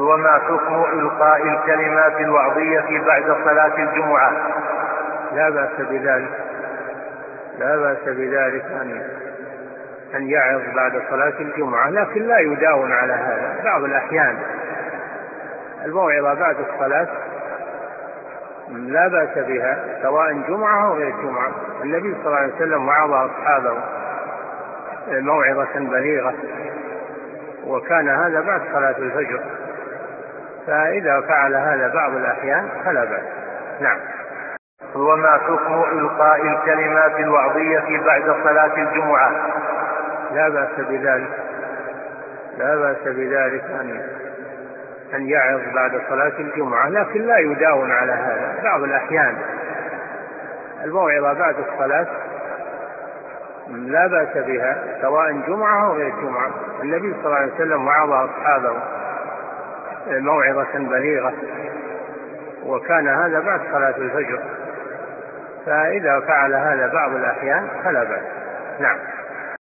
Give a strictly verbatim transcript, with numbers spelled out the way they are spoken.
وما حكم إلقاء الكلمات الوعظية بعد صلاة الجمعة؟ لا بأس بذلك، لا بأس بذلك أن أن يعظ بعد صلاة الجمعة، لكن لا يداوم على هذا. بعض الأحيان الموعظة بعد الصلاة لا بأس بها سواء جمعة أو غير جمعة. النبي صلى الله عليه وسلم وعظ أصحابه موعظة بليغة، وكان هذا بعد صلاة الفجر، فإذا فعل هذا بعض الأحيان فلا بأس. نعم. وما حكم إلقاء الكلمات الوعظية بعد صلاة الجمعة؟ لا بأس بذلك، لا بأس بذلك أن أن يعظ بعد صلاة الجمعة، لكن لا يداوم على هذا. بعض الأحيان الموعظة بعد الصلاة لا بأس بها سواء جمعة أو غير جمعة. النبي صلى الله عليه وسلم وعظ أصحابه موعظة بليغة، وكان هذا بعد صلاة الفجر، فإذا فعل هذا بعض الأحيان فلا بأس. نعم.